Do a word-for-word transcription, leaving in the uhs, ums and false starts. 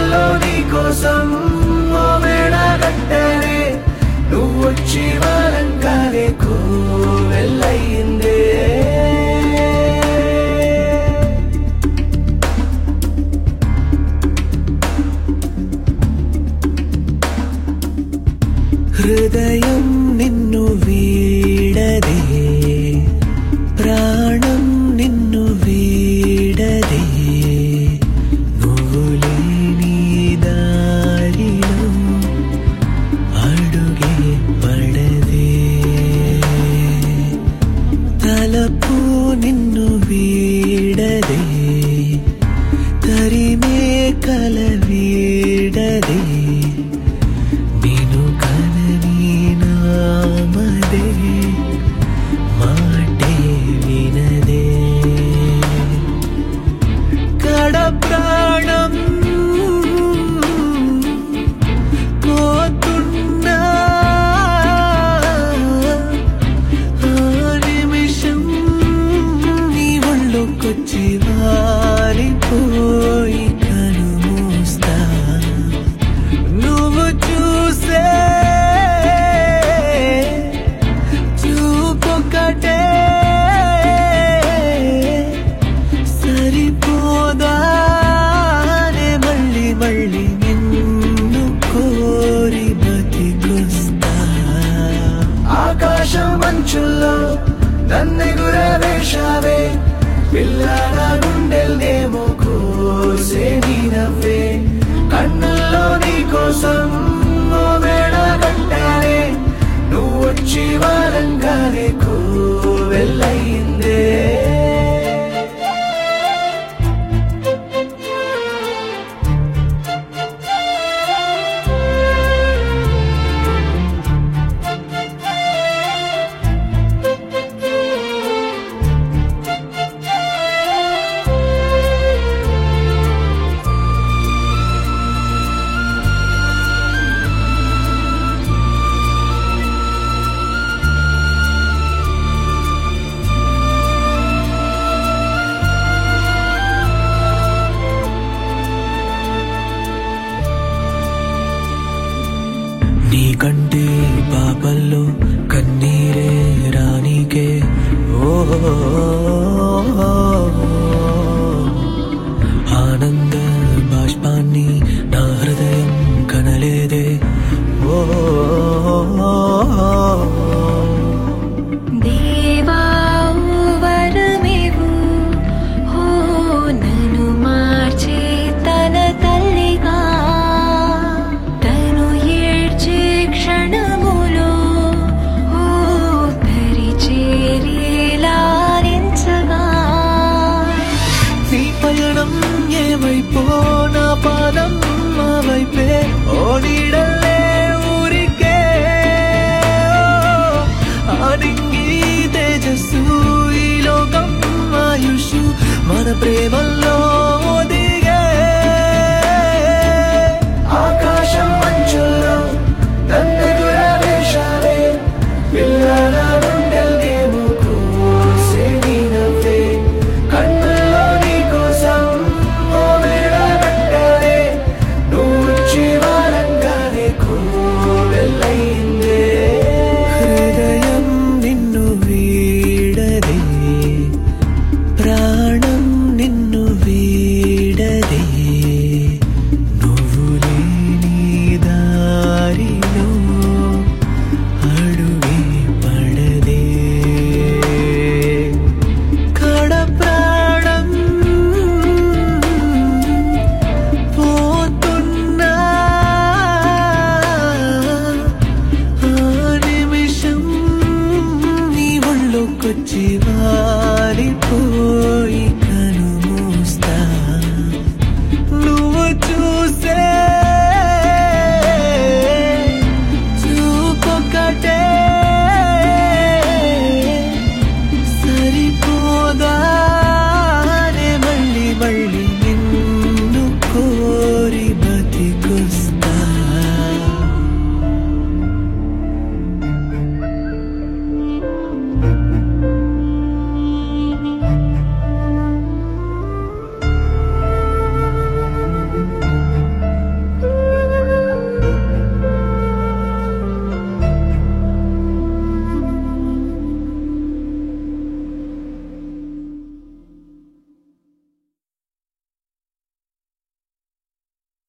కన్నుల్లో నీ కోసం ఓ మేడ కట్టానే నువ్వు వచ్చి వారంగానే కోవెల్లయిందే హృదయం నిన్ను వీడదే ప్రాణం నిన్ను వీడదే నువ్వు లేని దారిలో అడుగే పడదే తలపు నిన్ను వీడదే తరిమే కల వీడదే మాటే వినదే కడ ప్రాణం పోతున్నా ఆ నిమిషం నీ ఒళ్ళొకొచ్చి వాలిపోయి కనుమూస్తా నువ్వు చూసే సరిపోదానే మళ్ళీ మళ్ళీ నిన్ను కోరి బతికొస్తా ఆకాశం మంచుల్లో నన్నెగురవేశావే పిల్లల గుండెల్నేమో కోసే నీ నవ్వే కన్నుల్లో నీ కోసం ఓ మేడ కట్టానే నువ్వు వచ్చి వారంగానే కోవెల్లయిందే నీకంటే పాపల్లో కన్నీరే రానికే ఓ ఆనంద బాష్పాన్ని నా హృదయం కనలేదే ఓ ఏమైపో నా పాదం మా వైపే ఓ నీడల్లే ఊరికే ఆనింగి తేజస్సు ఈ లోకం ఆయుష్ మన ప్రేమల్లో